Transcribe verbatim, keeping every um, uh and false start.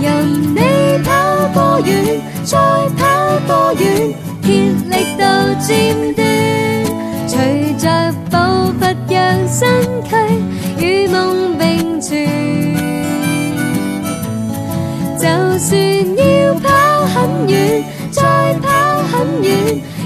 任你跑多遠，再跑多遠，竭力到尖端，隨着步伐讓身軀與夢並存。就算要跑很遠，再跑很遠，